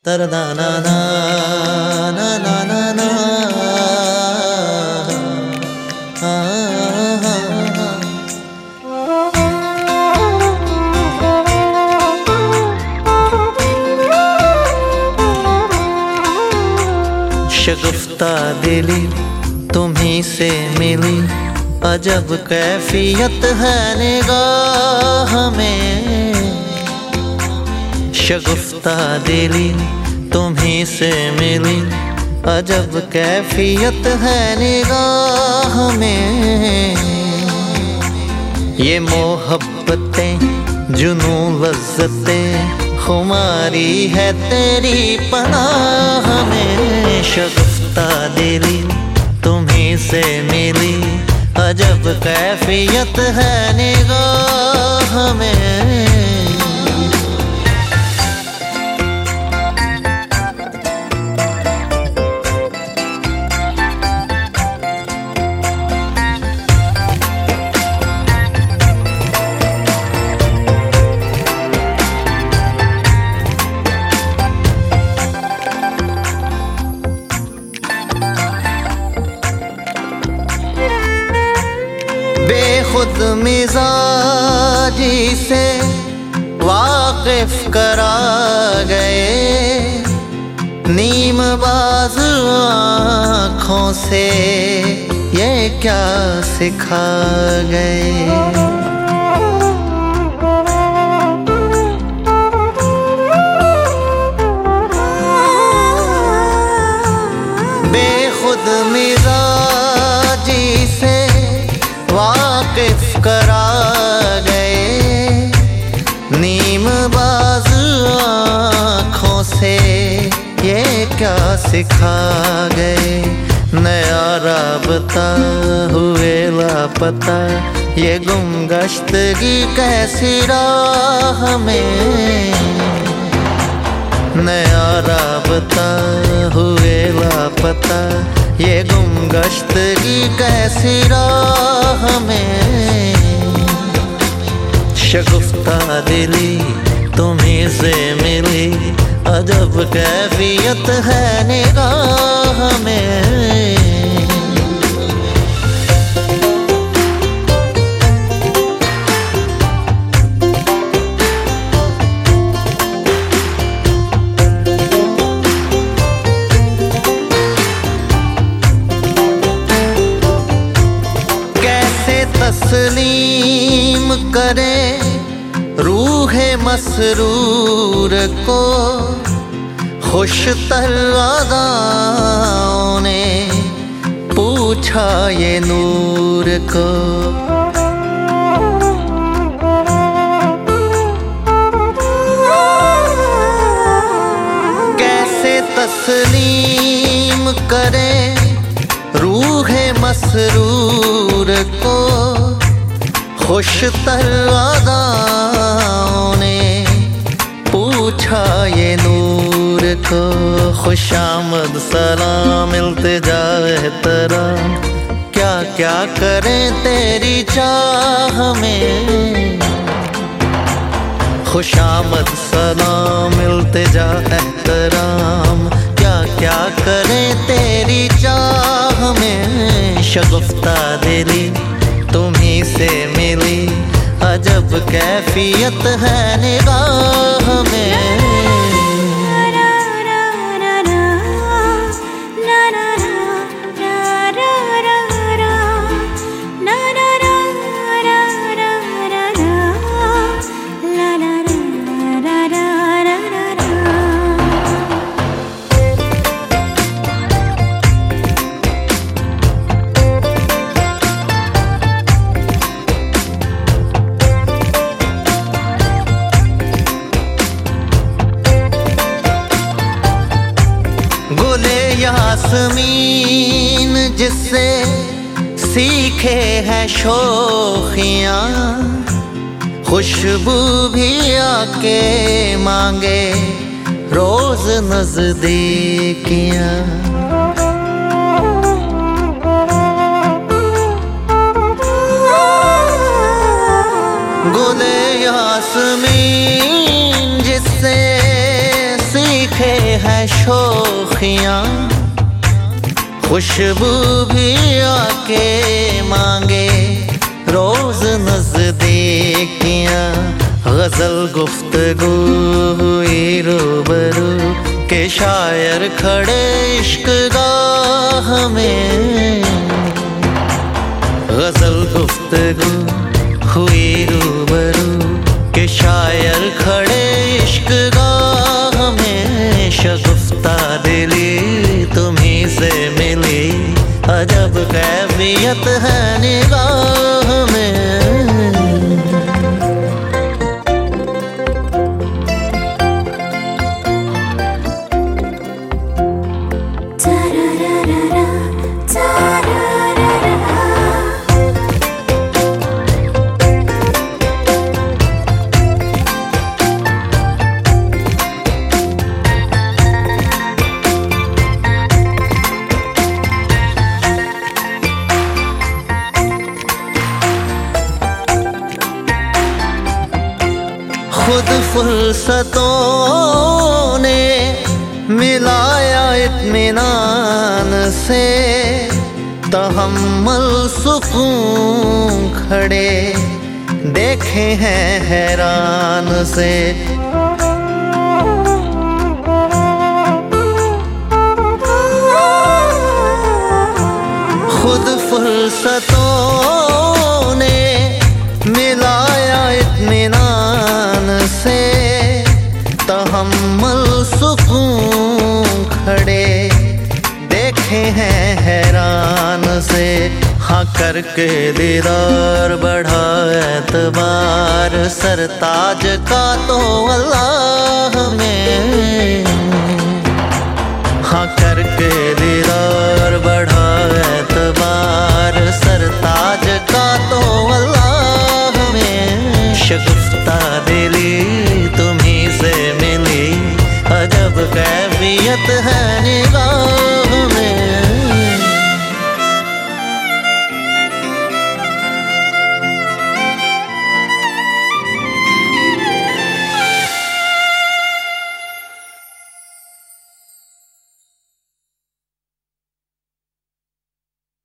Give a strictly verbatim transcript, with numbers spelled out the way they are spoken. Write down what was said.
ना ना ना ना ना ना ना शगुफ्ता दिली तुम्ही से मिली, अजब कैफियत है निगाह में। शगुफ्ता दिली तुम्ही से मिली, अजब कैफियत है निगाह में। ये मोहब्बतें जुनू लज्जतें खुमारी है तेरी पनाह में। शगुफ्ता दिली तुम्ही से मिली, अजब कैफियत है निगाह में। बेखुद मिजाजी से वाकिफ करा गए, नीम बाज आँखों से ये क्या सिखा गए। बेखुद मिजाजी से वाकिफ करा गए, नीम बाज आँखों से ये क्या सिखा गए। नया राबता हुए लापता, ये गुमगश्तगी कैसी राह में। नया राबता हुए लापता, ये गुमगश्तगी कैसी राह में। शगुफ्ता दिली तुम्ही से मिली, अजब कैफियत है निगाह में। तस्लीम करे रूहे मसरूर को, खुश तर अदाओं ने पूछा ये नूर को। कैसे तस्लीम करे रूहे मसरूर को, खुश तर अदाओं ने पूछा ये नूर को। खुशामद सलाम इल्तिजा एहतराम, क्या क्या करें तेरी चाह में। खुशामद सलाम इल्तिजा एहतराम, क्या क्या करें तेरी चाह में। शगुफ्ता दिली तुम्ही से मिली, अजब कैफियत है निगाह में। यास्मीन जिससे सीखे हैं शोखियाँ, खुशबू भी आके मांगे रोज नजदीकियाँ। गुले यास्मीन जिससे सीखे हैं शोखियाँ, खुशबू भी आके मांगे रोज नजदीकियाँ। गजल गुफ्तगू हुई रूबरू के शायर खड़े इश्क गाह में। गजल गुफ्तगू हुई रूबरू के शायर खड़े इश्क गाह में। शगुफ्ता दिली तुम्हीं से मिली, अजब कैफियत है निगाह में। खुद फुर्सतों ने मिलाया इत्मीनान से, तहम्मुल सुकून खड़े देखे हैं हैरान से। खुद फुर्सतों ने मिलाया इत्मीनान से, तहम्मुल सुकून खड़े देखे हैं हैरान से। हाँ करके दीदार बढ़ा एतबार, सरताज का तो अल्लाह में। हाँ करके दीदार बढ़ा एतबार, सरताज का तो अल्लाह में। शगुफ्ता दिली तुम्हीं से मिली, अजब कैफियत है